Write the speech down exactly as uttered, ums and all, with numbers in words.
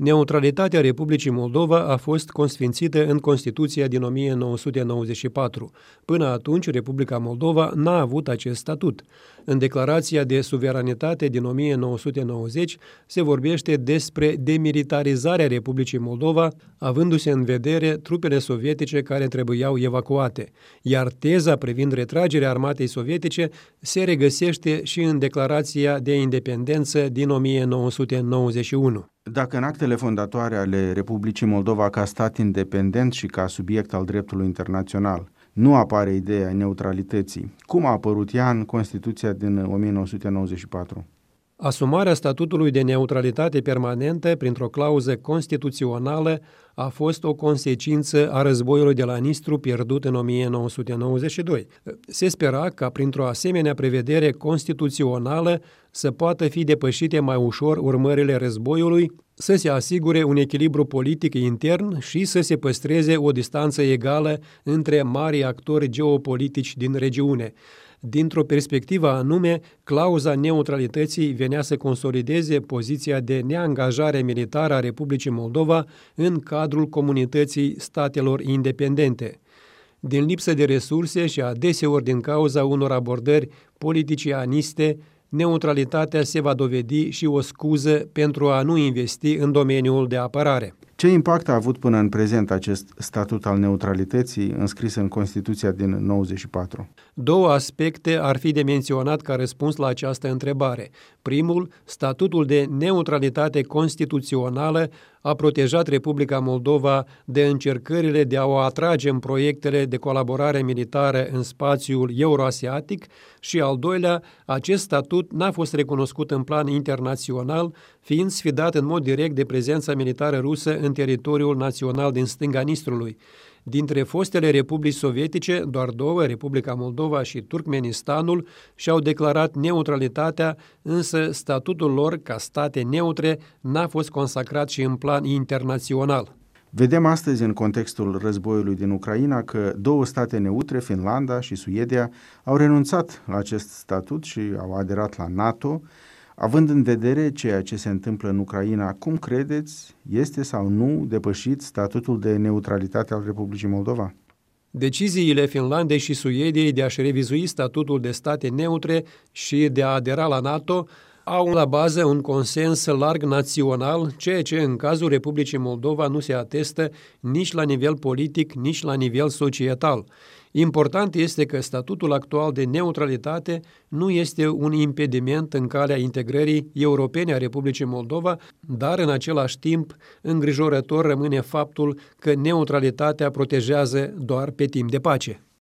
Neutralitatea Republicii Moldova a fost consfințită în Constituția din o mie nouă sute nouăzeci și patru. Până atunci, Republica Moldova n-a avut acest statut. În Declarația de Suveranitate din o mie nouă sute nouăzeci se vorbește despre demilitarizarea Republicii Moldova, avându-se în vedere trupele sovietice care trebuiau evacuate, iar teza privind retragerea armatei sovietice se regăsește și în Declarația de Independență din o mie nouă sute nouăzeci și unu. Dacă în actele fondatoare ale Republicii Moldova ca stat independent și ca subiect al dreptului internațional nu apare ideea neutralității, cum a apărut ea în Constituția din o mie nouă sute nouăzeci și patru? Asumarea statutului de neutralitate permanentă printr-o clauză constituțională a fost o consecință a războiului de la Nistru pierdut în o mie nouă sute nouăzeci și doi. Se spera ca printr-o asemenea prevedere constituțională să poată fi depășite mai ușor urmările războiului, să se asigure un echilibru politic intern și să se păstreze o distanță egală între mari actori geopolitici din regiune. Dintr-o perspectivă anume, clauza neutralității venea să consolideze poziția de neangajare militară a Republicii Moldova în cadrul comunității statelor independente. Din lipsă de resurse și adeseori din cauza unor abordări politicianiste, neutralitatea se va dovedi și o scuză pentru a nu investi în domeniul de apărare. Ce impact a avut până în prezent acest statut al neutralității înscris în Constituția din nouăzeci și patru? Două aspecte ar fi de menționat ca răspuns la această întrebare. Primul, statutul de neutralitate constituțională a protejat Republica Moldova de încercările de a o atrage în proiectele de colaborare militară în spațiul euroasiatic și al doilea, acest statut n-a fost recunoscut în plan internațional, fiind sfidat în mod direct de prezența militară rusă în teritoriul național din stânga Nistrului. Dintre fostele republici sovietice, doar două, Republica Moldova și Turkmenistanul, și-au declarat neutralitatea, însă statutul lor ca state neutre n-a fost consacrat și în plan internațional. Vedem astăzi, în contextul războiului din Ucraina, că două state neutre, Finlanda și Suedia, au renunțat la acest statut și au aderat la NATO. Având în vedere ceea ce se întâmplă în Ucraina, cum credeți, este sau nu depășit statutul de neutralitate al Republicii Moldova? Deciziile Finlandei și Suediei de a-și revizui statutul de state neutre și de a adera la NATO au la bază un consens larg național, ceea ce în cazul Republicii Moldova nu se atestă nici la nivel politic, nici la nivel societal. Important este că statutul actual de neutralitate nu este un impediment în calea integrării europene a Republicii Moldova, dar în același timp îngrijorător rămâne faptul că neutralitatea protejează doar pe timp de pace.